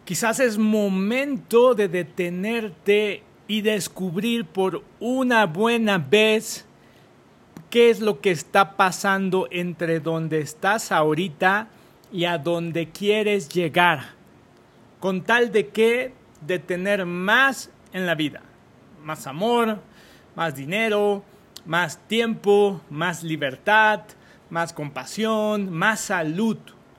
Quizás es momento de detenerte y descubrir por una buena vez qué es lo que está pasando entre donde estás ahorita y a donde quieres llegar, con tal de tener más en la vida, más amor, más dinero, más tiempo, más libertad, más compasión, más salud.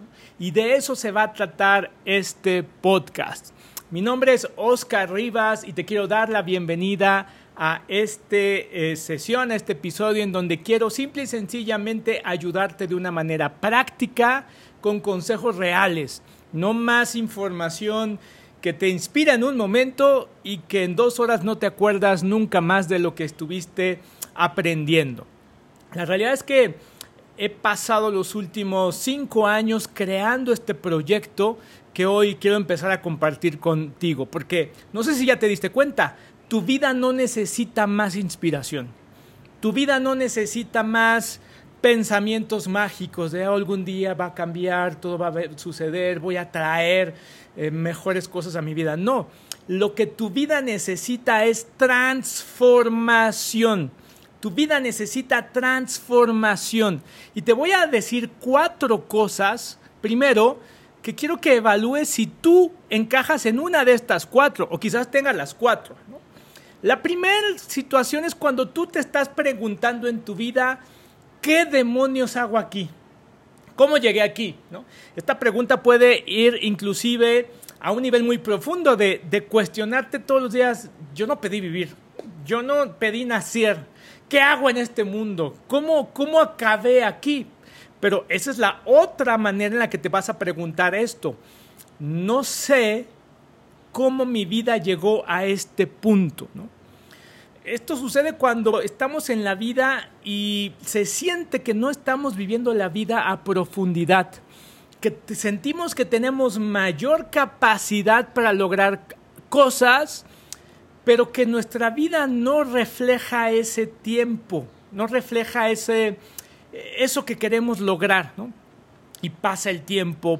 Y de eso se va a tratar este podcast. Mi nombre es Oscar Rivas y te quiero dar la bienvenida a esta sesión, a este episodio en donde quiero simple y sencillamente ayudarte de una manera práctica con consejos reales. No más información que te inspira en un momento y que en 2 horas no te acuerdas nunca más de lo que estuviste aprendiendo. La realidad es que he pasado los últimos 5 años creando este proyecto que hoy quiero empezar a compartir contigo, porque no sé si ya te diste cuenta, tu vida no necesita más inspiración, tu vida no necesita más pensamientos mágicos de algún día va a cambiar, todo va a suceder, voy a traer mejores cosas a mi vida. No, lo que tu vida necesita es transformación. Tu vida necesita transformación. Y te voy a decir 4 cosas. Primero, que quiero que evalúes si tú encajas en una de estas 4, o quizás tengas las 4, ¿no? La primera situación es cuando tú te estás preguntando en tu vida, ¿qué demonios hago aquí? ¿Cómo llegué aquí? ¿No? Esta pregunta puede ir inclusive a un nivel muy profundo de cuestionarte todos los días. Yo no pedí vivir, yo no pedí nacer. ¿Qué hago en este mundo? ¿Cómo acabé aquí? Pero esa es la otra manera en la que te vas a preguntar esto. No sé cómo mi vida llegó a este punto, ¿no? Esto sucede cuando estamos en la vida y se siente que no estamos viviendo la vida a profundidad, que sentimos que tenemos mayor capacidad para lograr cosas, pero que nuestra vida no refleja ese tiempo, no refleja eso que queremos lograr, ¿no? Y pasa el tiempo,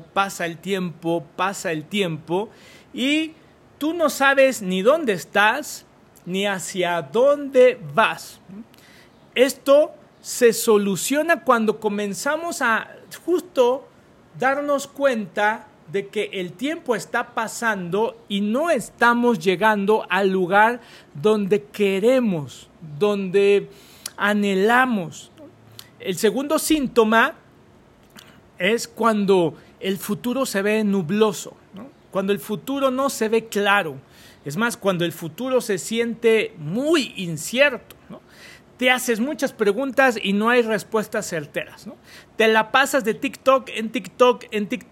y tú no sabes ni dónde estás, ni hacia dónde vas. Esto se soluciona cuando comenzamos a justo darnos cuenta de que el tiempo está pasando y no estamos llegando al lugar donde queremos, donde anhelamos. El segundo síntoma es cuando el futuro se ve nubloso, ¿no? Cuando el futuro no se ve claro. Es más, cuando el futuro se siente muy incierto, ¿no? Te haces muchas preguntas y no hay respuestas certeras, ¿no? Te la pasas de TikTok en TikTok,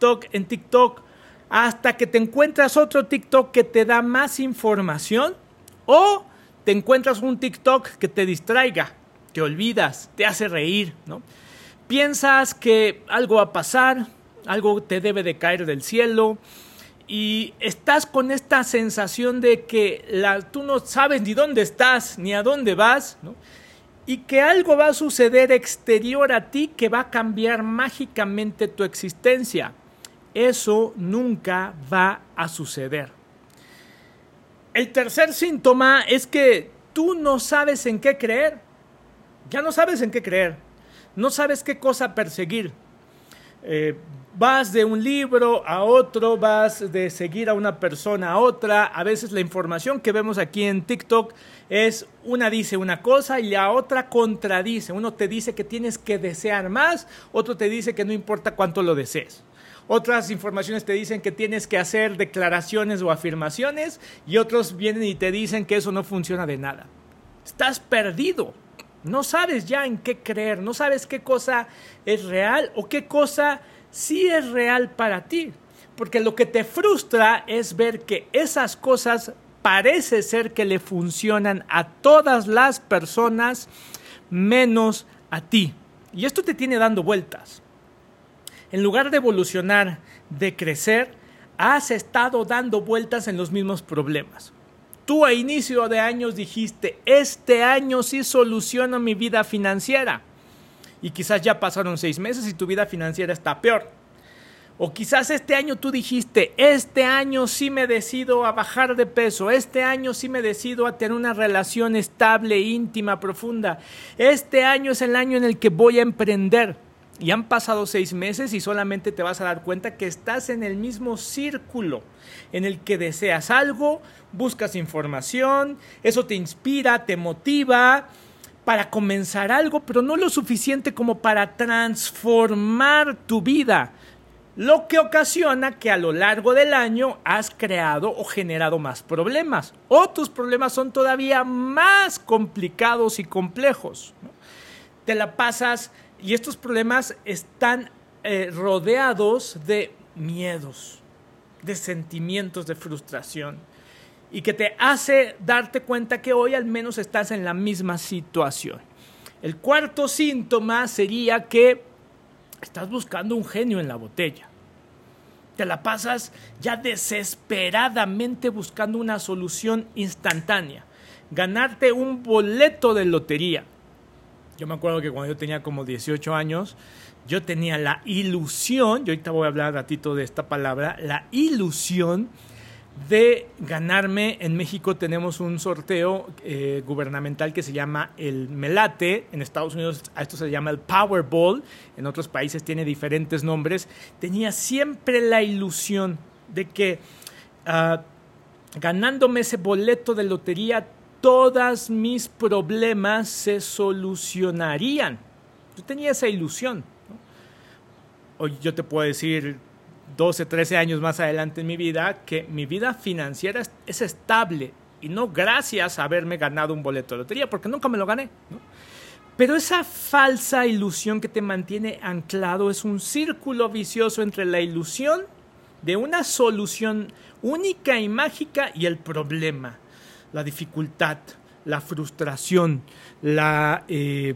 hasta que te encuentras otro TikTok que te da más información, o te encuentras un TikTok que te distraiga, te olvidas, te hace reír, ¿no? Piensas que algo va a pasar, algo te debe de caer del cielo, y estás con esta sensación de que tú no sabes ni dónde estás, ni a dónde vas, ¿no? Y que algo va a suceder exterior a ti que va a cambiar mágicamente tu existencia. Eso nunca va a suceder. El tercer síntoma es que tú no sabes en qué creer. Ya no sabes en qué creer. No sabes qué cosa perseguir. Vas de un libro a otro, vas de seguir a una persona a otra. A veces la información que vemos aquí en TikTok es una dice una cosa y la otra contradice. Uno te dice que tienes que desear más, otro te dice que no importa cuánto lo desees. Otras informaciones te dicen que tienes que hacer declaraciones o afirmaciones y otros vienen y te dicen que eso no funciona de nada. Estás perdido. No sabes ya en qué creer, no sabes qué cosa es real o qué cosa sí es real para ti. Porque lo que te frustra es ver que esas cosas parece ser que le funcionan a todas las personas menos a ti. Y esto te tiene dando vueltas. En lugar de evolucionar, de crecer, has estado dando vueltas en los mismos problemas. Tú a inicio de años dijiste, este año sí soluciono mi vida financiera. Y quizás ya pasaron 6 meses y tu vida financiera está peor. O quizás este año tú dijiste, este año sí me decido a bajar de peso, este año sí me decido a tener una relación estable, íntima, profunda. Este año es el año en el que voy a emprender. Y han pasado 6 meses y solamente te vas a dar cuenta que estás en el mismo círculo en el que deseas algo, buscas información, eso te inspira, te motiva para comenzar algo, pero no lo suficiente como para transformar tu vida. Lo que ocasiona que a lo largo del año has creado o generado más problemas. O tus problemas son todavía más complicados y complejos, ¿no? Te la pasas y estos problemas están rodeados de miedos, de sentimientos de frustración. Y que te hace darte cuenta que hoy al menos estás en la misma situación. El cuarto síntoma sería que estás buscando un genio en la botella. Te la pasas ya desesperadamente buscando una solución instantánea. Ganarte un boleto de lotería. Yo me acuerdo que cuando yo tenía como 18 años, yo tenía la ilusión, yo ahorita voy a hablar un ratito de esta palabra, la ilusión de ganarme. En México tenemos un sorteo gubernamental que se llama el Melate. En Estados Unidos a esto se llama el Powerball. En otros países tiene diferentes nombres. Tenía siempre la ilusión de que ganándome ese boleto de lotería, todos mis problemas se solucionarían. Yo tenía esa ilusión, ¿no? Hoy yo te puedo decir 12, 13 años más adelante en mi vida, que mi vida financiera es estable y no gracias a haberme ganado un boleto de lotería, porque nunca me lo gané, ¿no? Pero esa falsa ilusión que te mantiene anclado es un círculo vicioso entre la ilusión de una solución única y mágica y el problema, la dificultad, la frustración, el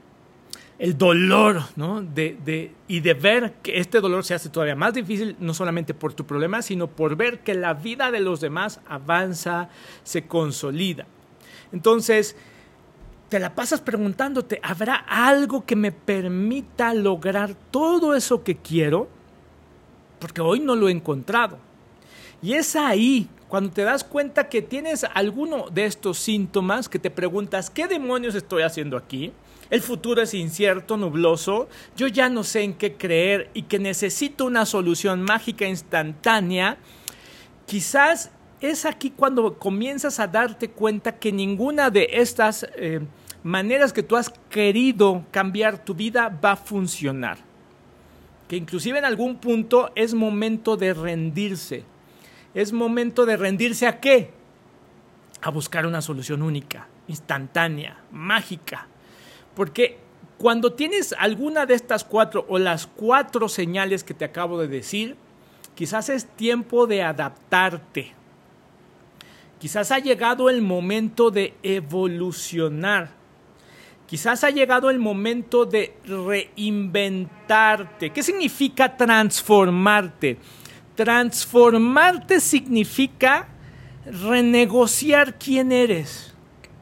dolor, ¿no? Y de ver que este dolor se hace todavía más difícil, no solamente por tu problema, sino por ver que la vida de los demás avanza, se consolida. Entonces, te la pasas preguntándote, ¿habrá algo que me permita lograr todo eso que quiero? Porque hoy no lo he encontrado. Y es ahí, cuando te das cuenta que tienes alguno de estos síntomas, que te preguntas, ¿qué demonios estoy haciendo aquí? El futuro es incierto, nubloso, yo ya no sé en qué creer y que necesito una solución mágica instantánea. Quizás es aquí cuando comienzas a darte cuenta que ninguna de estas maneras que tú has querido cambiar tu vida va a funcionar. Que inclusive en algún punto es momento de rendirse. ¿Es momento de rendirse a qué? A buscar una solución única, instantánea, mágica. Porque cuando tienes alguna de estas 4 o las 4 señales que te acabo de decir, quizás es tiempo de adaptarte. Quizás ha llegado el momento de evolucionar. Quizás ha llegado el momento de reinventarte. ¿Qué significa transformarte? Transformarte significa renegociar quién eres.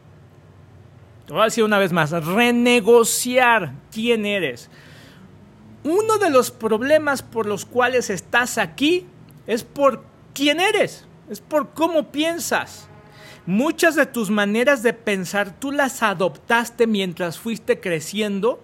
Te voy a decir una vez más, renegociar quién eres. Uno de los problemas por los cuales estás aquí es por quién eres, es por cómo piensas. Muchas de tus maneras de pensar tú las adoptaste mientras fuiste creciendo.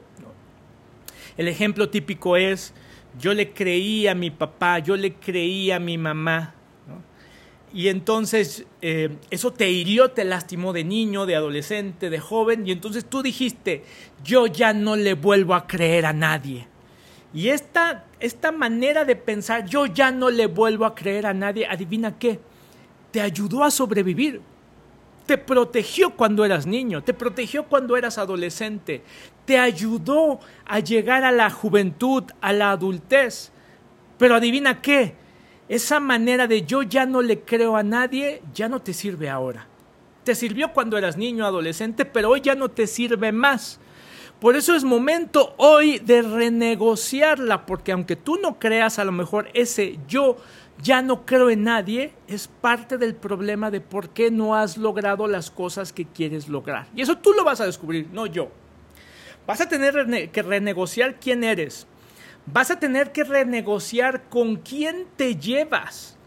El ejemplo típico es, yo le creí a mi papá, yo le creí a mi mamá, ¿no? Y entonces eso te hirió, te lastimó de niño, de adolescente, de joven, y entonces tú dijiste, yo ya no le vuelvo a creer a nadie. Y esta manera de pensar, yo ya no le vuelvo a creer a nadie, adivina qué, te ayudó a sobrevivir. Te protegió cuando eras niño, te protegió cuando eras adolescente, te ayudó a llegar a la juventud, a la adultez. Pero adivina qué, esa manera de yo ya no le creo a nadie, ya no te sirve ahora. Te sirvió cuando eras niño, adolescente, pero hoy ya no te sirve más. Por eso es momento hoy de renegociarla, porque aunque tú no creas, a lo mejor ese yo ya no creo en nadie, es parte del problema de por qué no has logrado las cosas que quieres lograr. Y eso tú lo vas a descubrir, no yo. Vas a tener que renegociar quién eres. Vas a tener que renegociar con quién te llevas.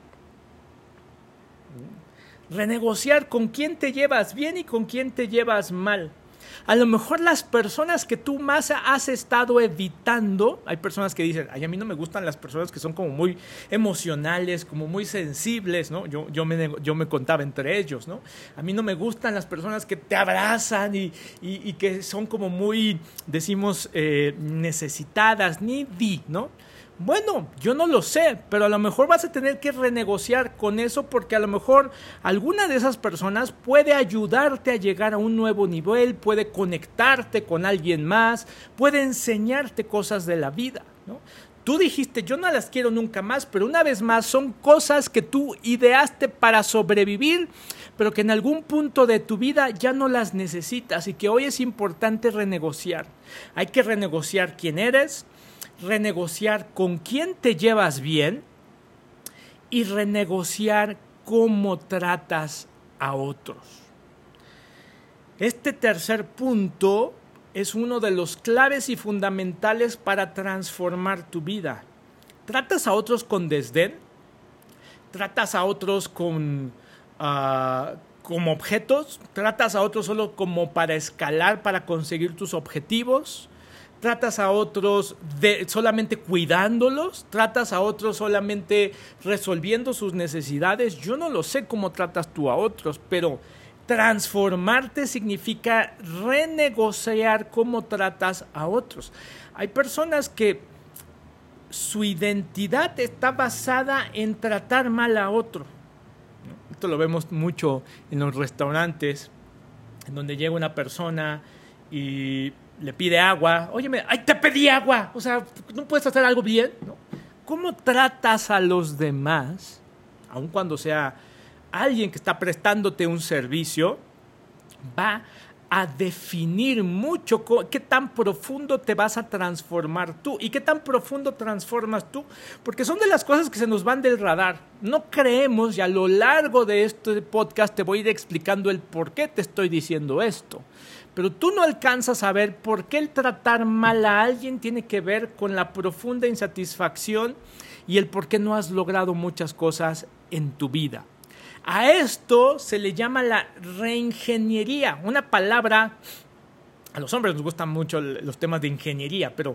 Renegociar con quién te llevas bien y con quién te llevas mal. A lo mejor las personas que tú más has estado evitando, hay personas que dicen, ay, a mí no me gustan las personas que son como muy emocionales, como muy sensibles, ¿no? Yo me contaba entre ellos, ¿no? A mí no me gustan las personas que te abrazan y que son como muy, decimos, necesitadas, needy, ¿no? Bueno, yo no lo sé, pero a lo mejor vas a tener que renegociar con eso porque a lo mejor alguna de esas personas puede ayudarte a llegar a un nuevo nivel, puede conectarte con alguien más, puede enseñarte cosas de la vida, ¿no? Tú dijiste, yo no las quiero nunca más, pero una vez más son cosas que tú ideaste para sobrevivir, pero que en algún punto de tu vida ya no las necesitas y que hoy es importante renegociar. Hay que renegociar quién eres, renegociar con quién te llevas bien y renegociar cómo tratas a otros. Este tercer punto es uno de los claves y fundamentales para transformar tu vida. ¿Tratas a otros con desdén? ¿Tratas a otros como objetos? ¿Tratas a otros solo como para escalar, para conseguir tus objetivos? ¿Tratas a otros solamente cuidándolos? ¿Tratas a otros solamente resolviendo sus necesidades? Yo no lo sé cómo tratas tú a otros, pero transformarte significa renegociar cómo tratas a otros. Hay personas que su identidad está basada en tratar mal a otro. Esto lo vemos mucho en los restaurantes, en donde llega una persona y le pide agua. Óyeme, ¡ay, te pedí agua! O sea, ¿no puedes hacer algo bien? ¿No? ¿Cómo tratas a los demás, aun cuando sea alguien que está prestándote un servicio, va a definir mucho qué tan profundo te vas a transformar tú y qué tan profundo transformas tú? Porque son de las cosas que se nos van del radar. No creemos, y a lo largo de este podcast te voy a ir explicando el por qué te estoy diciendo esto. Pero tú no alcanzas a ver por qué el tratar mal a alguien tiene que ver con la profunda insatisfacción y el por qué no has logrado muchas cosas en tu vida. A esto se le llama la reingeniería, una palabra, a los hombres nos gustan mucho los temas de ingeniería, pero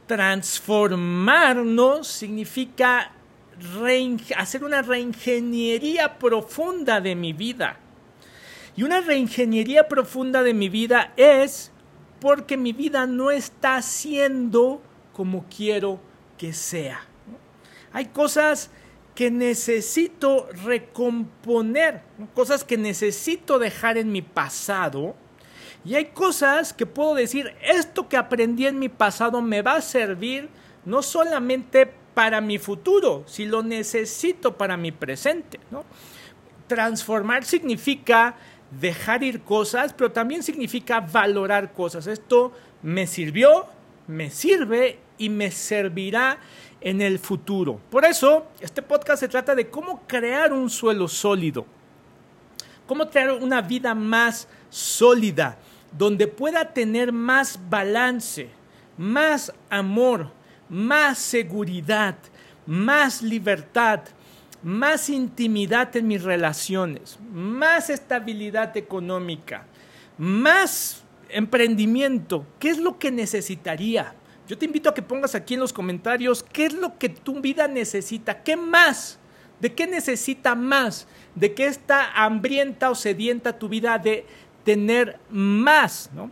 transformarnos significa hacer una reingeniería profunda de mi vida. Y una reingeniería profunda de mi vida es porque mi vida no está siendo como quiero que sea. Hay cosas que necesito recomponer, cosas que necesito dejar en mi pasado. Y hay cosas que puedo decir, esto que aprendí en mi pasado me va a servir no solamente para mi futuro, si lo necesito para mi presente, ¿no? Transformar significa dejar ir cosas, pero también significa valorar cosas. Esto me sirvió, me sirve y me servirá en el futuro. Por eso, este podcast se trata de cómo crear un suelo sólido, cómo crear una vida más sólida, donde pueda tener más balance, más amor, más seguridad, más libertad, más intimidad en mis relaciones, más estabilidad económica, más emprendimiento. ¿Qué es lo que necesitaría? Yo te invito a que pongas aquí en los comentarios qué es lo que tu vida necesita, qué más, de qué necesita más, de qué está hambrienta o sedienta tu vida de tener más, ¿no?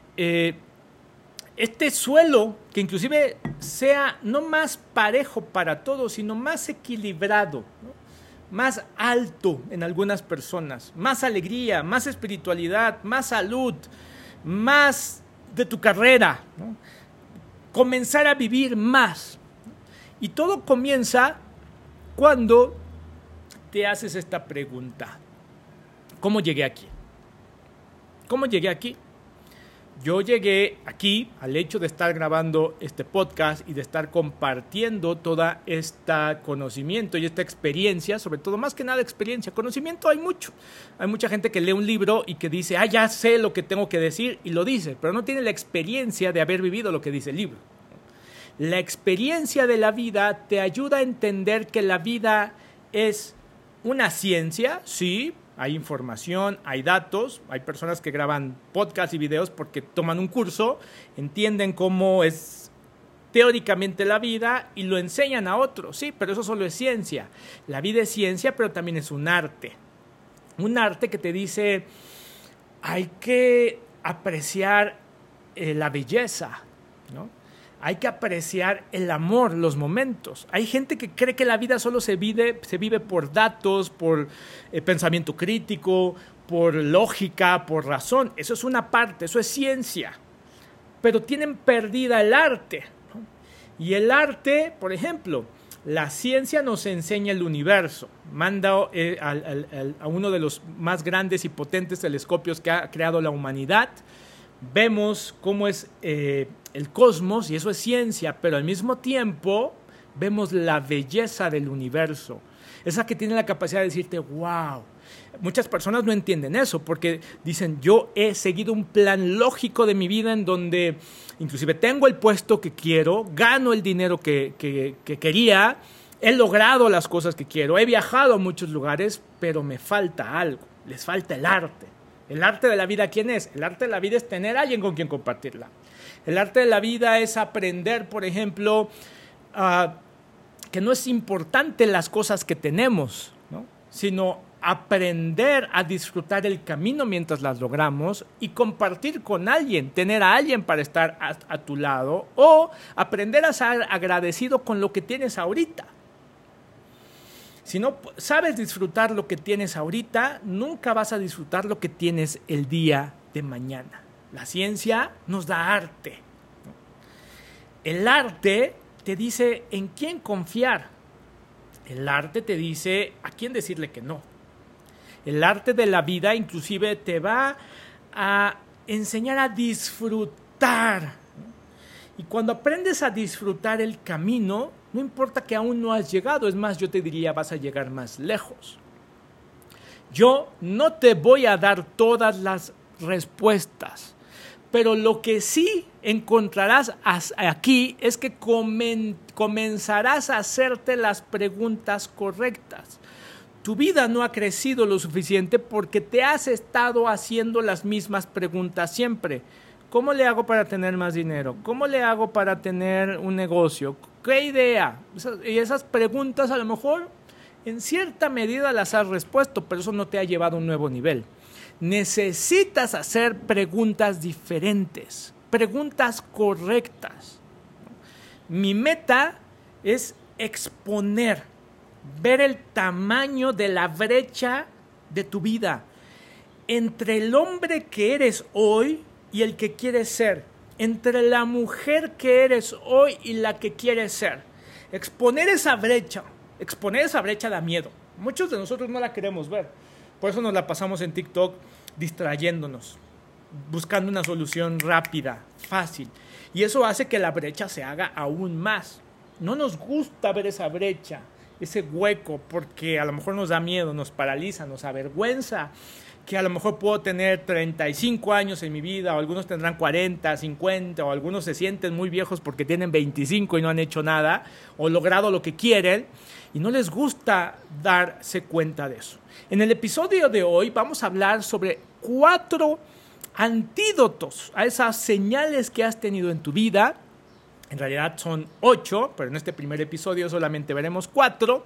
Este suelo, que inclusive sea no más parejo para todos, sino más equilibrado, ¿no? Más alto en algunas personas, más alegría, más espiritualidad, más salud, más de tu carrera, ¿no? Comenzar a vivir más. Y todo comienza cuando te haces esta pregunta: ¿cómo llegué aquí? ¿Cómo llegué aquí? Yo llegué aquí al hecho de estar grabando este podcast y de estar compartiendo toda este conocimiento y esta experiencia, sobre todo, más que nada experiencia. Conocimiento hay mucho. Hay mucha gente que lee un libro y que dice, ya sé lo que tengo que decir, y lo dice, pero no tiene la experiencia de haber vivido lo que dice el libro. La experiencia de la vida te ayuda a entender que la vida es una ciencia, sí, hay información, hay datos, hay personas que graban podcasts y videos porque toman un curso, entienden cómo es teóricamente la vida y lo enseñan a otros, sí, pero eso solo es ciencia. La vida es ciencia, pero también es un arte. Un arte que te dice, hay que apreciar la belleza, ¿no? Hay que apreciar el amor, los momentos. Hay gente que cree que la vida solo se vive por datos, por pensamiento crítico, por lógica, por razón. Eso es una parte, eso es ciencia. Pero tienen perdida el arte, ¿no? Y el arte, por ejemplo, la ciencia nos enseña el universo. Manda a uno de los más grandes y potentes telescopios que ha creado la humanidad. Vemos cómo es el cosmos, y eso es ciencia, pero al mismo tiempo vemos la belleza del universo. Esa que tiene la capacidad de decirte, wow. Muchas personas no entienden eso porque dicen, yo he seguido un plan lógico de mi vida en donde inclusive tengo el puesto que quiero, gano el dinero que quería, he logrado las cosas que quiero, he viajado a muchos lugares, pero me falta algo, les falta el arte. El arte de la vida, ¿quién es? El arte de la vida es tener a alguien con quien compartirla. El arte de la vida es aprender, por ejemplo, que no es importante las cosas que tenemos, ¿no? Sino aprender a disfrutar el camino mientras las logramos y compartir con alguien, tener a alguien para estar a tu lado o aprender a ser agradecido con lo que tienes ahorita. Si no sabes disfrutar lo que tienes ahorita, nunca vas a disfrutar lo que tienes el día de mañana. La ciencia nos da arte. El arte te dice en quién confiar. El arte te dice a quién decirle que no. El arte de la vida inclusive te va a enseñar a disfrutar. Y cuando aprendes a disfrutar el camino, no importa que aún no has llegado, es más, yo te diría, vas a llegar más lejos. Yo no te voy a dar todas las respuestas, pero lo que sí encontrarás aquí es que comenzarás a hacerte las preguntas correctas. Tu vida no ha crecido lo suficiente porque te has estado haciendo las mismas preguntas siempre. ¿Cómo le hago para tener más dinero? ¿Cómo le hago para tener un negocio? ¿Qué idea? Y esas preguntas a lo mejor en cierta medida las has respuesto, pero eso no te ha llevado a un nuevo nivel. Necesitas hacer preguntas diferentes, preguntas correctas. Mi meta es exponer, ver el tamaño de la brecha de tu vida entre el hombre que eres hoy y el que quieres ser, entre la mujer que eres hoy y la que quieres ser. Exponer esa brecha da miedo. Muchos de nosotros no la queremos ver. Por eso nos la pasamos en TikTok distrayéndonos, buscando una solución rápida, fácil. Y eso hace que la brecha se haga aún más. No nos gusta ver esa brecha, ese hueco, porque a lo mejor nos da miedo, nos paraliza, nos avergüenza. Que a lo mejor puedo tener 35 años en mi vida, o algunos tendrán 40, 50, o algunos se sienten muy viejos porque tienen 25 y no han hecho nada, o logrado lo que quieren, y no les gusta darse cuenta de eso. En el episodio de hoy vamos a hablar sobre 4 antídotos a esas señales que has tenido en tu vida. En realidad son 8, pero en este primer episodio solamente veremos 4.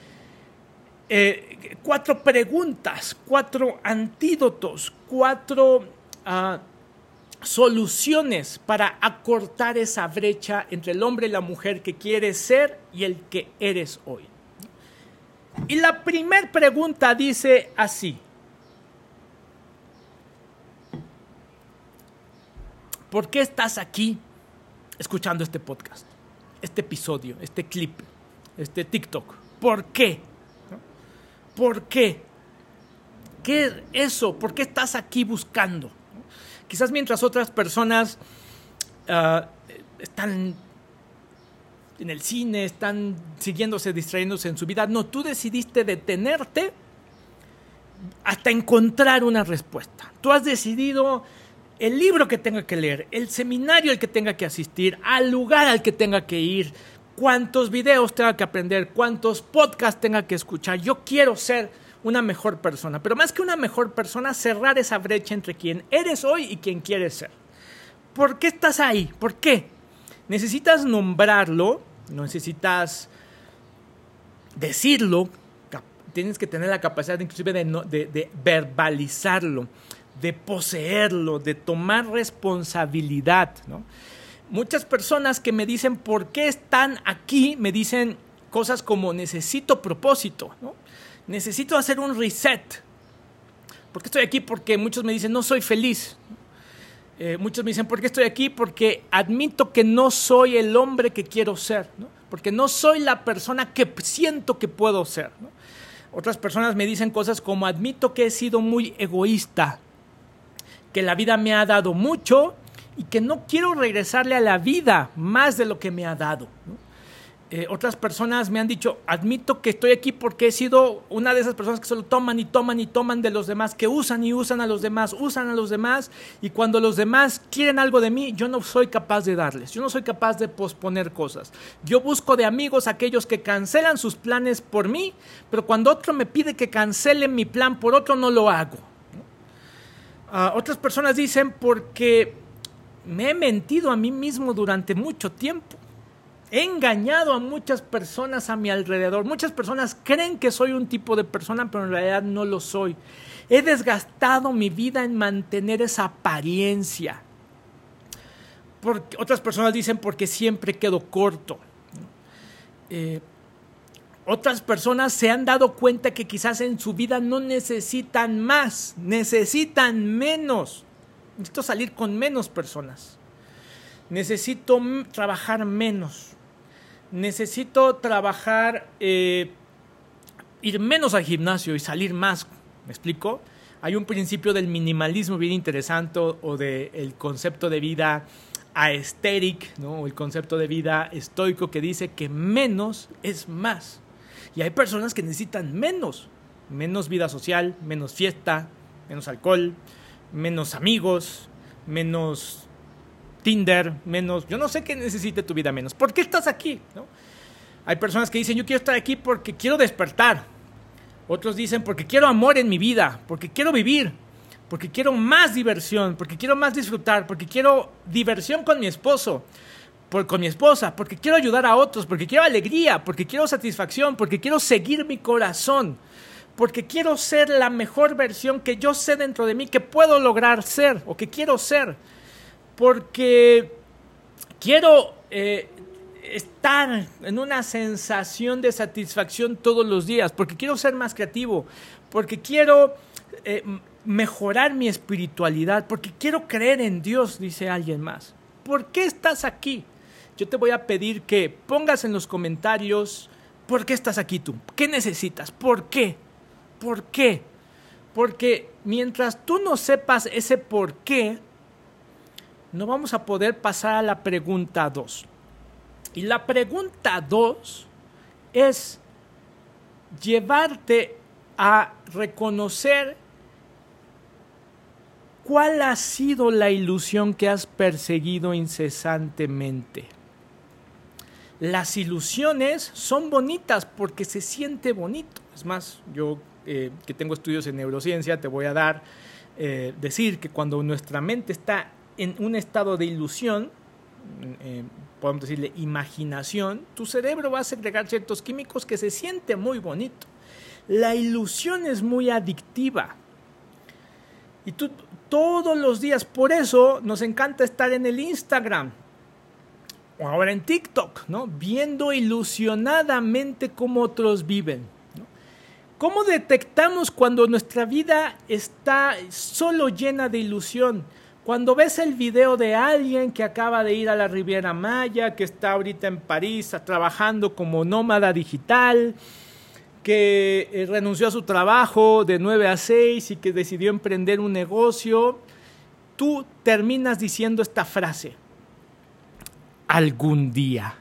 4 preguntas, 4 antídotos, 4 soluciones para acortar esa brecha entre el hombre y la mujer que quieres ser y el que eres hoy. Y la primera pregunta dice así: ¿por qué estás aquí escuchando este podcast, este episodio, este clip, este TikTok? ¿Por qué? ¿Por qué? ¿Qué es eso? ¿Por qué estás aquí buscando? Quizás mientras otras personas están en el cine, están distrayéndose en su vida. No, tú decidiste detenerte hasta encontrar una respuesta. Tú has decidido el libro que tenga que leer, el seminario al que tenga que asistir, al lugar al que tenga que ir, cuántos videos tenga que aprender, cuántos podcasts tenga que escuchar. Yo quiero ser una mejor persona, pero más que una mejor persona, cerrar esa brecha entre quien eres hoy y quien quieres ser. ¿Por qué estás ahí? ¿Por qué? Necesitas nombrarlo, necesitas decirlo, tienes que tener la capacidad inclusive de verbalizarlo, de poseerlo, de tomar responsabilidad, ¿no? Muchas personas que me dicen por qué están aquí, me dicen cosas como necesito propósito, ¿no? Necesito hacer un reset. ¿Por qué estoy aquí? Porque muchos me dicen no soy feliz. Muchos me dicen ¿por qué estoy aquí? Porque admito que no soy el hombre que quiero ser, ¿no? Porque no soy la persona que siento que puedo ser, ¿no? Otras personas me dicen cosas como admito que he sido muy egoísta, que la vida me ha dado mucho y que no quiero regresarle a la vida más de lo que me ha dado, ¿no? Otras personas me han dicho, admito que estoy aquí porque he sido una de esas personas que solo toman y toman y toman de los demás, que usan y usan a los demás, y cuando los demás quieren algo de mí, yo no soy capaz de darles, yo no soy capaz de posponer cosas. Yo busco de amigos aquellos que cancelan sus planes por mí, pero cuando otro me pide que cancele mi plan por otro, no lo hago. Otras personas dicen porque me he mentido a mí mismo durante mucho tiempo. He engañado a muchas personas a mi alrededor. Muchas personas creen que soy un tipo de persona, pero en realidad no lo soy. He desgastado mi vida en mantener esa apariencia. Otras personas dicen porque siempre quedo corto. Otras personas se han dado cuenta que quizás en su vida no necesitan más, necesitan menos. Necesito salir con menos personas. Necesito trabajar menos. Necesito trabajar, ir menos al gimnasio y salir más. ¿Me explico? Hay un principio del minimalismo bien interesante o del concepto de vida aesthetic, ¿no? O el concepto de vida estoico que dice que menos es más. Y hay personas que necesitan menos vida social, menos fiesta, menos alcohol, menos amigos, menos Tinder, menos, yo no sé qué necesite tu vida menos. ¿Por qué estás aquí? ¿No? Hay personas que dicen, yo quiero estar aquí porque quiero despertar. Otros dicen, porque quiero amor en mi vida, porque quiero vivir, porque quiero más diversión, porque quiero más disfrutar, porque quiero diversión con mi esposo, con mi esposa, porque quiero ayudar a otros, porque quiero alegría, porque quiero satisfacción, porque quiero seguir mi corazón, porque quiero ser la mejor versión que yo sé dentro de mí que puedo lograr ser o que quiero ser. Porque quiero estar en una sensación de satisfacción todos los días, porque quiero ser más creativo, porque quiero mejorar mi espiritualidad, porque quiero creer en Dios, dice alguien más. ¿Por qué estás aquí? Yo te voy a pedir que pongas en los comentarios ¿por qué estás aquí tú? ¿Qué necesitas? ¿Por qué? ¿Por qué? Porque mientras tú no sepas ese por qué, no vamos a poder pasar a la pregunta 2. Y la pregunta 2 es llevarte a reconocer cuál ha sido la ilusión que has perseguido incesantemente. Las ilusiones son bonitas porque se siente bonito. Es más, yo que tengo estudios en neurociencia te voy a decir que cuando nuestra mente está en un estado de ilusión, podemos decirle imaginación, tu cerebro va a segregar ciertos químicos que se siente muy bonito. La ilusión es muy adictiva. Y tú todos los días, por eso nos encanta estar en el Instagram o ahora en TikTok, ¿no? Viendo ilusionadamente cómo otros viven, ¿no? ¿Cómo detectamos cuando nuestra vida está solo llena de ilusión? Cuando ves el video de alguien que acaba de ir a la Riviera Maya, que está ahorita en París trabajando como nómada digital, que renunció a su trabajo de 9 a 6 y que decidió emprender un negocio, tú terminas diciendo esta frase: algún día.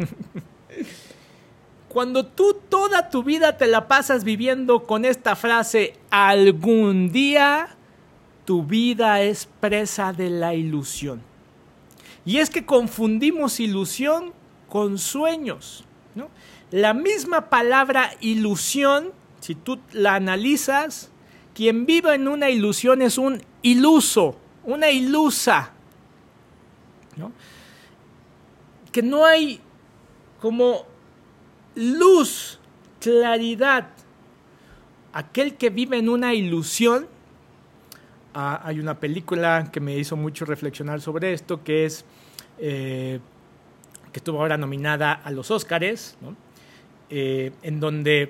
Cuando tú toda tu vida te la pasas viviendo con esta frase, algún día, tu vida es presa de la ilusión. Y es que confundimos ilusión con sueños, ¿no? La misma palabra ilusión, si tú la analizas, quien vive en una ilusión es un iluso, una ilusa, ¿no? Que no hay como luz, claridad. Aquel que vive en una ilusión, hay una película que me hizo mucho reflexionar sobre esto, que es que estuvo ahora nominada a los Óscares, ¿no? En donde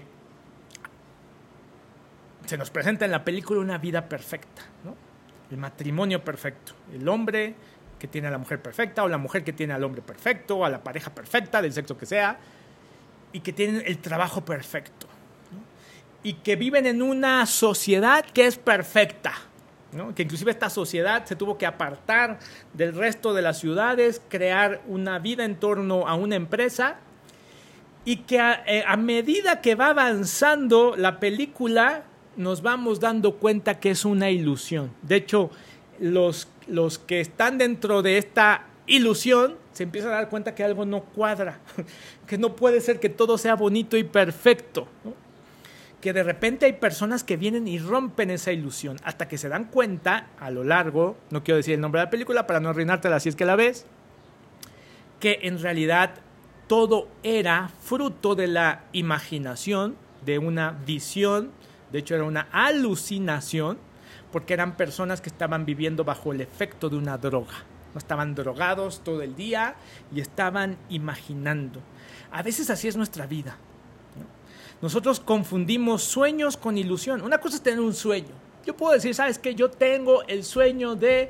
se nos presenta en la película una vida perfecta, ¿no? El matrimonio perfecto, el hombre que tiene a la mujer perfecta, o la mujer que tiene al hombre perfecto, o a la pareja perfecta, del sexo que sea, y que tienen el trabajo perfecto, ¿no? Y que viven en una sociedad que es perfecta, ¿no? Que inclusive esta sociedad se tuvo que apartar del resto de las ciudades, crear una vida en torno a una empresa, y que a medida que va avanzando la película nos vamos dando cuenta que es una ilusión. De hecho, los que están dentro de esta ilusión se empiezan a dar cuenta que algo no cuadra, que no puede ser que todo sea bonito y perfecto, ¿no? Que de repente hay personas que vienen y rompen esa ilusión hasta que se dan cuenta a lo largo, no quiero decir el nombre de la película para no arruinártela si es que la ves, que en realidad todo era fruto de la imaginación, de una visión, de hecho era una alucinación, porque eran personas que estaban viviendo bajo el efecto de una droga. No estaban drogados todo el día y estaban imaginando. A veces así es nuestra vida, ¿no? Nosotros confundimos sueños con ilusión. Una cosa es tener un sueño. Yo puedo decir, ¿sabes qué? Yo tengo el sueño de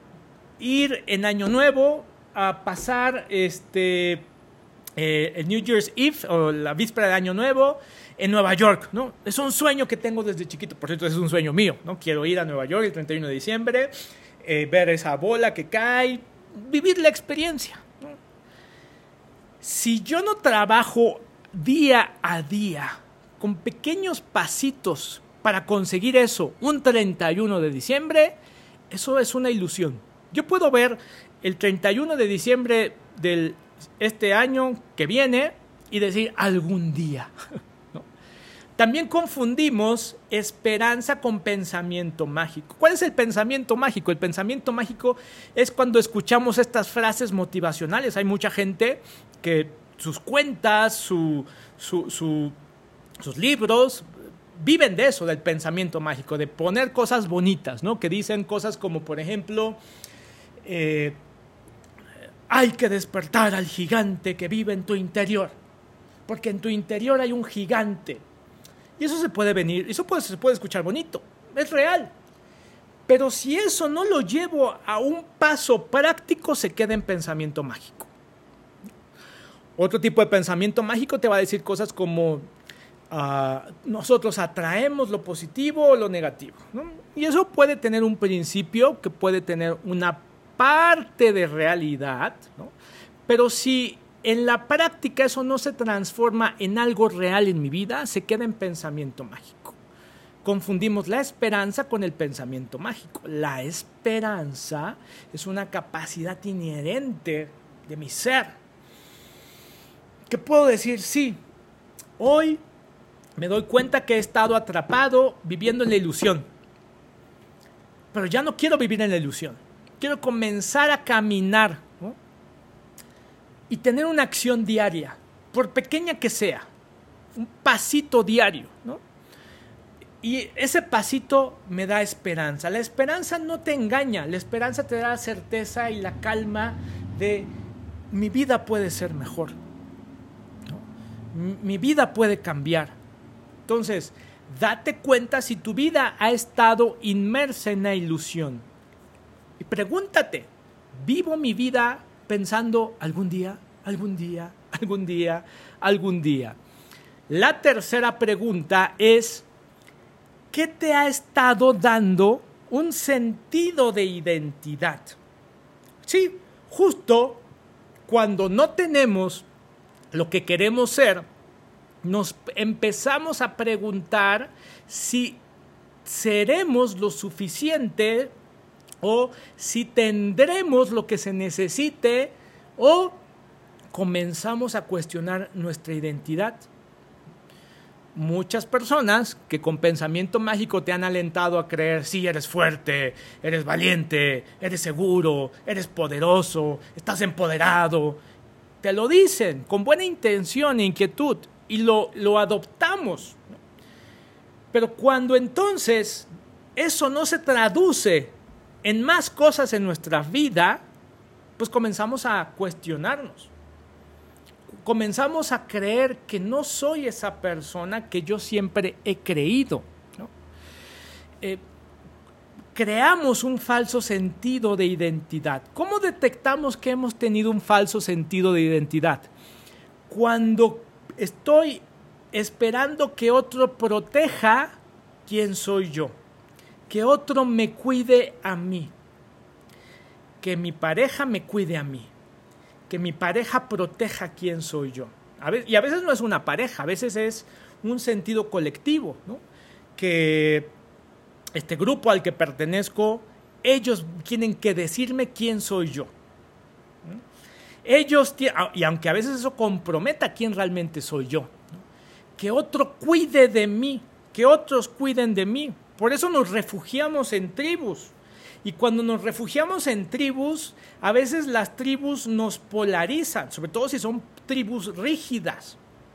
ir en Año Nuevo a pasar el New Year's Eve o la víspera de Año Nuevo en Nueva York, ¿no? Es un sueño que tengo desde chiquito. Por cierto, es un sueño mío, ¿no? Quiero ir a Nueva York el 31 de diciembre, ver esa bola que cae, vivir la experiencia, ¿no? Si yo no trabajo día a día con pequeños pasitos para conseguir eso un 31 de diciembre, eso es una ilusión. Yo puedo ver el 31 de diciembre de este año que viene y decir algún día, ¿no? También confundimos esperanza con pensamiento mágico. ¿Cuál es el pensamiento mágico? El pensamiento mágico es cuando escuchamos estas frases motivacionales. Hay mucha gente que sus cuentas, sus libros viven de eso, del pensamiento mágico, de poner cosas bonitas, ¿no? Que dicen cosas como, por ejemplo, hay que despertar al gigante que vive en tu interior, porque en tu interior hay un gigante. Y eso se puede se puede escuchar bonito, es real. Pero si eso no lo llevo a un paso práctico, se queda en pensamiento mágico. Otro tipo de pensamiento mágico te va a decir cosas como nosotros atraemos lo positivo o lo negativo, ¿no? Y eso puede tener un principio, que puede tener una parte de realidad, ¿no? Pero si en la práctica eso no se transforma en algo real en mi vida, se queda en pensamiento mágico. Confundimos la esperanza con el pensamiento mágico. La esperanza es una capacidad inherente de mi ser, que puedo decir, sí, hoy me doy cuenta que he estado atrapado viviendo en la ilusión, pero ya no quiero vivir en la ilusión. Quiero comenzar a caminar, ¿no? Y tener una acción diaria, por pequeña que sea, un pasito diario, ¿no? Y ese pasito me da esperanza. La esperanza no te engaña, la esperanza te da la certeza y la calma de mi vida puede ser mejor, ¿no? Mi vida puede cambiar. Entonces, date cuenta si tu vida ha estado inmersa en la ilusión. Y pregúntate, ¿vivo mi vida pensando algún día, algún día, algún día, algún día? La tercera pregunta es, ¿qué te ha estado dando un sentido de identidad? Sí, justo cuando no tenemos lo que queremos ser, nos empezamos a preguntar si seremos lo suficiente o si tendremos lo que se necesite o comenzamos a cuestionar nuestra identidad. Muchas personas que con pensamiento mágico te han alentado a creer, sí, eres fuerte, eres valiente, eres seguro, eres poderoso, estás empoderado. Te lo dicen con buena intención e inquietud y lo adoptamos. Pero cuando entonces eso no se traduce en más cosas en nuestra vida, pues comenzamos a cuestionarnos. Comenzamos a creer que no soy esa persona que yo siempre he creído, ¿no? Creamos un falso sentido de identidad. ¿Cómo detectamos que hemos tenido un falso sentido de identidad? Cuando estoy esperando que otro proteja quién soy yo, que otro me cuide a mí, que mi pareja me cuide a mí, que mi pareja proteja quién soy yo. Y a veces no es una pareja, a veces es un sentido colectivo, ¿no? Que este grupo al que pertenezco, ellos tienen que decirme quién soy yo. Y aunque a veces eso comprometa quién realmente soy yo, ¿no? Que otro cuide de mí, que otros cuiden de mí. Por eso nos refugiamos en tribus. Y cuando nos refugiamos en tribus, a veces las tribus nos polarizan, sobre todo si son tribus rígidas,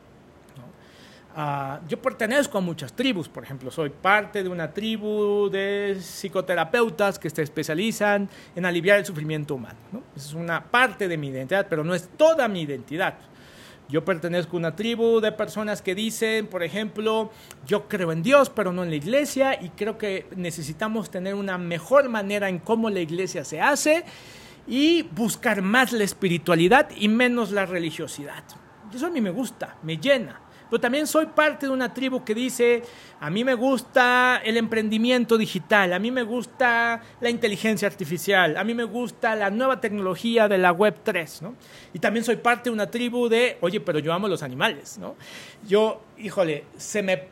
¿no? Yo pertenezco a muchas tribus, por ejemplo, soy parte de una tribu de psicoterapeutas que se especializan en aliviar el sufrimiento humano, ¿no? Esa es una parte de mi identidad, pero no es toda mi identidad. Yo pertenezco a una tribu de personas que dicen, por ejemplo, yo creo en Dios, pero no en la iglesia, y creo que necesitamos tener una mejor manera en cómo la iglesia se hace y buscar más la espiritualidad y menos la religiosidad. Eso a mí me gusta, me llena. Pero también soy parte de una tribu que dice, a mí me gusta el emprendimiento digital, a mí me gusta la inteligencia artificial, a mí me gusta la nueva tecnología de la Web 3, ¿no? Y también soy parte de una tribu de, oye, pero yo amo los animales, ¿no? Se me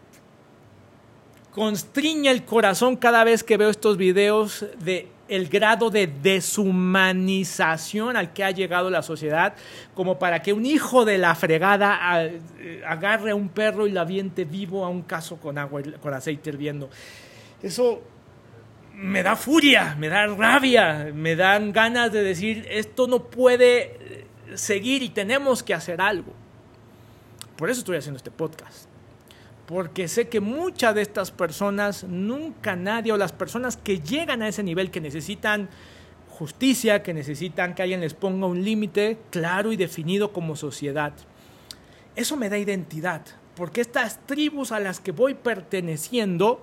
constriñe el corazón cada vez que veo estos videos de el grado de deshumanización al que ha llegado la sociedad, como para que un hijo de la fregada agarre a un perro y lo aviente vivo a un cazo con agua, con aceite hirviendo. Eso me da furia, me da rabia, me dan ganas de decir, esto no puede seguir y tenemos que hacer algo. Por eso estoy haciendo este podcast. Porque sé que muchas de estas personas, nunca nadie, o las personas que llegan a ese nivel, que necesitan justicia, que necesitan que alguien les ponga un límite claro y definido como sociedad. Eso me da identidad, porque estas tribus a las que voy perteneciendo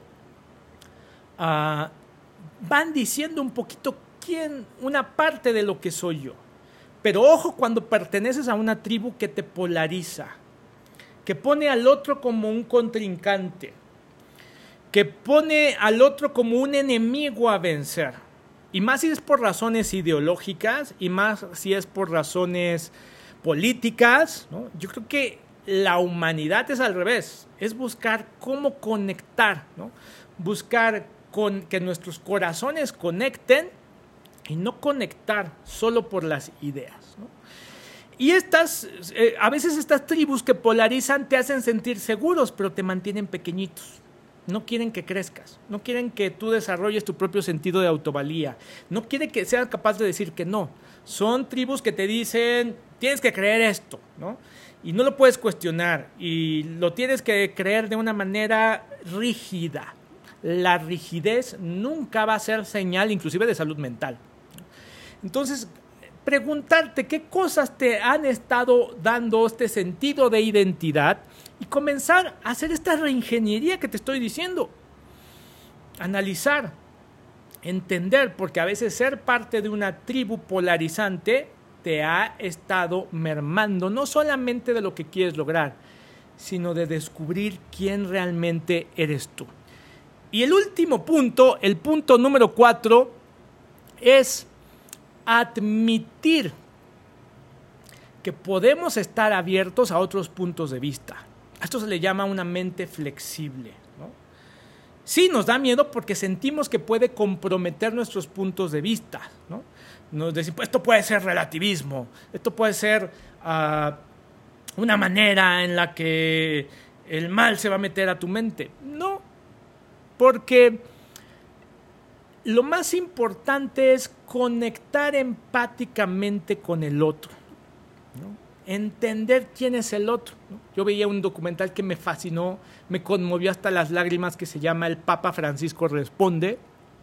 van diciendo un poquito una parte de lo que soy yo. Pero ojo cuando perteneces a una tribu que te polariza, que pone al otro como un contrincante, que pone al otro como un enemigo a vencer. Y más si es por razones ideológicas y más si es por razones políticas, ¿no? Yo creo que la humanidad es al revés, es buscar cómo conectar, ¿no? Buscar que nuestros corazones conecten y no conectar solo por las ideas, ¿no? Y a veces estas tribus que polarizan te hacen sentir seguros, pero te mantienen pequeñitos. No quieren que crezcas, no quieren que tú desarrolles tu propio sentido de autovalía, no quieren que seas capaz de decir que no. Son tribus que te dicen, tienes que creer esto, ¿no? Y no lo puedes cuestionar, y lo tienes que creer de una manera rígida. La rigidez nunca va a ser señal, inclusive de salud mental. Entonces, preguntarte qué cosas te han estado dando este sentido de identidad y comenzar a hacer esta reingeniería que te estoy diciendo. Analizar, entender, porque a veces ser parte de una tribu polarizante te ha estado mermando, no solamente de lo que quieres lograr, sino de descubrir quién realmente eres tú. Y el último punto, el punto número 4, es admitir que podemos estar abiertos a otros puntos de vista. A esto se le llama una mente flexible, ¿no? Sí, nos da miedo porque sentimos que puede comprometer nuestros puntos de vista, ¿no? Nos decimos, esto puede ser relativismo, esto puede ser una manera en la que el mal se va a meter a tu mente. No, porque lo más importante es conectar empáticamente con el otro, ¿no? Entender quién es el otro, ¿no? Yo veía un documental que me fascinó, me conmovió hasta las lágrimas, que se llama El Papa Francisco Responde,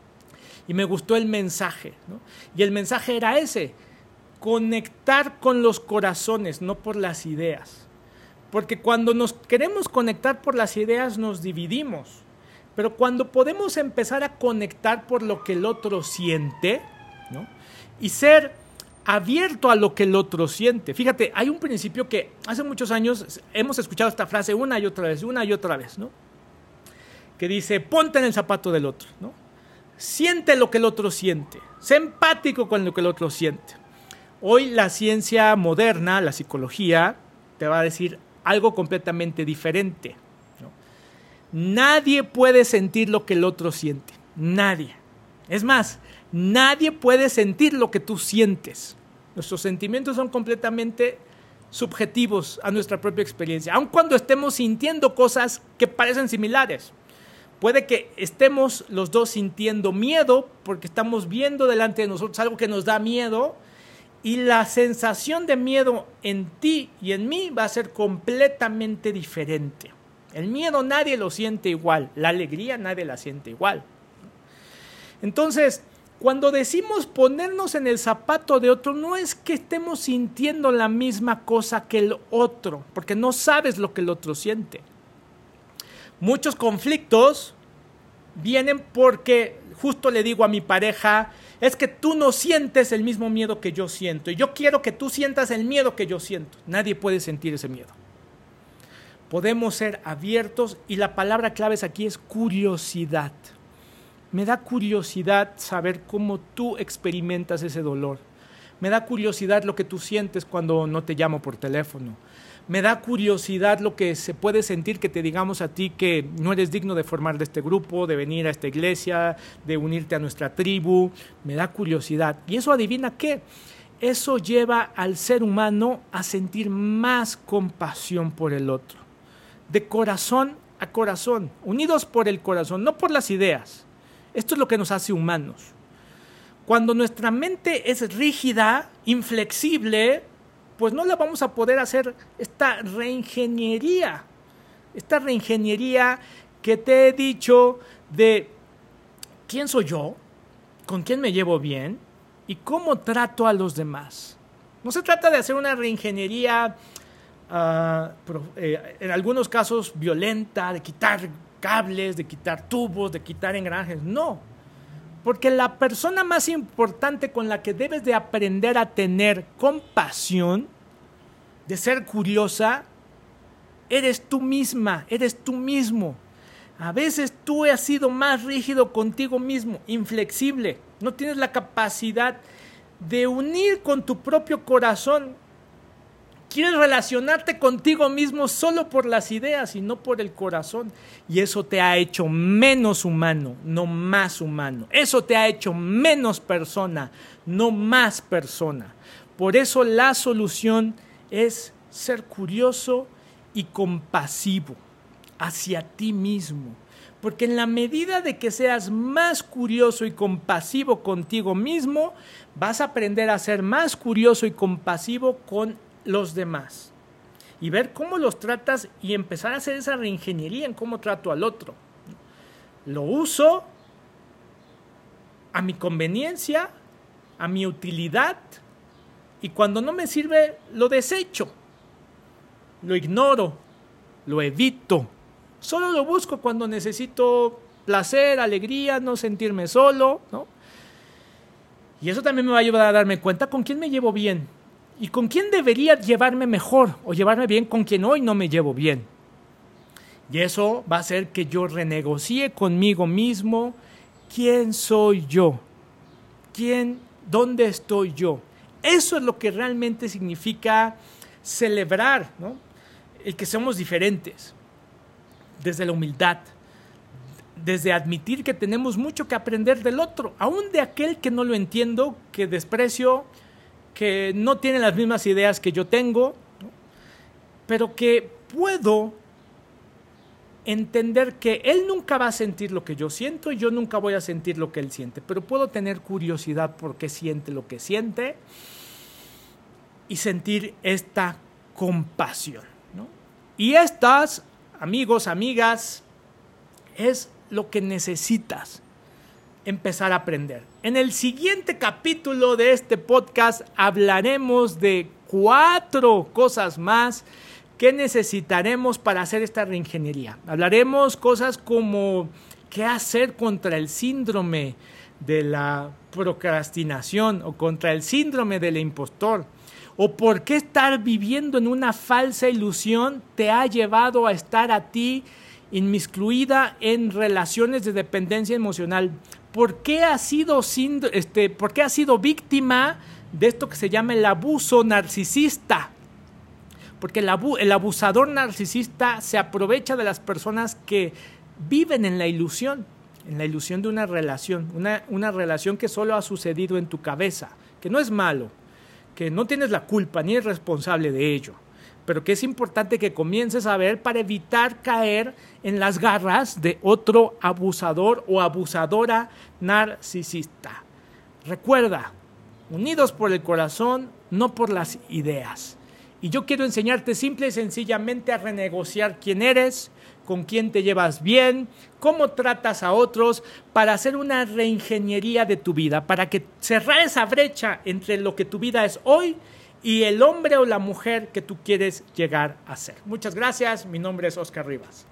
y me gustó el mensaje, ¿no? Y el mensaje era ese: conectar con los corazones, no por las ideas. Porque cuando nos queremos conectar por las ideas nos dividimos, pero cuando podemos empezar a conectar por lo que el otro siente, ¿no? Y ser abierto a lo que el otro siente. Fíjate, hay un principio que hace muchos años hemos escuchado esta frase una y otra vez, ¿no? Que dice, ponte en el zapato del otro, ¿no? Siente lo que el otro siente. Sé empático con lo que el otro siente. Hoy la ciencia moderna, la psicología, te va a decir algo completamente diferente, ¿no? Nadie puede sentir lo que el otro siente. Nadie. Es más, nadie puede sentir lo que tú sientes. Nuestros sentimientos son completamente subjetivos a nuestra propia experiencia, aun cuando estemos sintiendo cosas que parecen similares. Puede que estemos los dos sintiendo miedo porque estamos viendo delante de nosotros algo que nos da miedo, y la sensación de miedo en ti y en mí va a ser completamente diferente. El miedo nadie lo siente igual, la alegría nadie la siente igual. Entonces, cuando decimos ponernos en el zapato de otro, no es que estemos sintiendo la misma cosa que el otro, porque no sabes lo que el otro siente. Muchos conflictos vienen porque justo le digo a mi pareja, es que tú no sientes el mismo miedo que yo siento, y yo quiero que tú sientas el miedo que yo siento. Nadie puede sentir ese miedo. Podemos ser abiertos, y la palabra clave aquí es curiosidad. Me da curiosidad saber cómo tú experimentas ese dolor. Me da curiosidad lo que tú sientes cuando no te llamo por teléfono. Me da curiosidad lo que se puede sentir que te digamos a ti que no eres digno de formar de este grupo, de venir a esta iglesia, de unirte a nuestra tribu. Me da curiosidad. Y eso, adivina qué, eso lleva al ser humano a sentir más compasión por el otro. De corazón a corazón, unidos por el corazón, no por las ideas. Esto es lo que nos hace humanos. Cuando nuestra mente es rígida, inflexible, pues no la vamos a poder hacer esta reingeniería que te he dicho de quién soy yo, con quién me llevo bien y cómo trato a los demás. No se trata de hacer una reingeniería, en algunos casos violenta, de quitar cables, de quitar tubos, de quitar engranajes. No, porque la persona más importante con la que debes de aprender a tener compasión, de ser curiosa, eres tú misma, eres tú mismo. A veces tú has sido más rígido contigo mismo, inflexible. No tienes la capacidad de unir con tu propio corazón. Quieres relacionarte contigo mismo solo por las ideas y no por el corazón. Y eso te ha hecho menos humano, no más humano. Eso te ha hecho menos persona, no más persona. Por eso la solución es ser curioso y compasivo hacia ti mismo. Porque en la medida de que seas más curioso y compasivo contigo mismo, vas a aprender a ser más curioso y compasivo con los demás. Y ver cómo los tratas y empezar a hacer esa reingeniería en cómo trato al otro. Lo uso a mi conveniencia, a mi utilidad, y cuando no me sirve, lo desecho, lo ignoro, lo evito. Solo lo busco cuando necesito placer, alegría, no sentirme solo, ¿no? Y eso también me va a ayudar a darme cuenta con quién me llevo bien y con quién debería llevarme mejor o llevarme bien con quien hoy no me llevo bien. Y eso va a hacer que yo renegocie conmigo mismo quién soy yo, dónde estoy yo. Eso es lo que realmente significa celebrar, ¿no? El que somos diferentes, desde la humildad, desde admitir que tenemos mucho que aprender del otro, aún de aquel que no lo entiendo, que desprecio, que no tiene las mismas ideas que yo tengo, ¿no? Pero que puedo entender que él nunca va a sentir lo que yo siento y yo nunca voy a sentir lo que él siente, pero puedo tener curiosidad por qué siente lo que siente y sentir esta compasión, ¿no? Y estas, amigos, amigas, es lo que necesitas empezar a aprender. En el siguiente capítulo de este podcast hablaremos de 4 cosas más que necesitaremos para hacer esta reingeniería. Hablaremos cosas como qué hacer contra el síndrome de la procrastinación o contra el síndrome del impostor, o por qué estar viviendo en una falsa ilusión te ha llevado a estar a ti inmiscuida en relaciones de dependencia emocional. ¿Por qué has sido víctima de esto que se llama el abuso narcisista? Porque el abusador narcisista se aprovecha de las personas que viven en la ilusión de una relación, una relación que solo ha sucedido en tu cabeza, que no es malo, que no tienes la culpa ni eres responsable de ello, pero que es importante que comiences a ver para evitar caer en las garras de otro abusador o abusadora narcisista. Recuerda, unidos por el corazón, no por las ideas. Y yo quiero enseñarte simple y sencillamente a renegociar quién eres, con quién te llevas bien, cómo tratas a otros, para hacer una reingeniería de tu vida, para que cerrar esa brecha entre lo que tu vida es hoy y el hombre o la mujer que tú quieres llegar a ser. Muchas gracias, mi nombre es Oscar Rivas.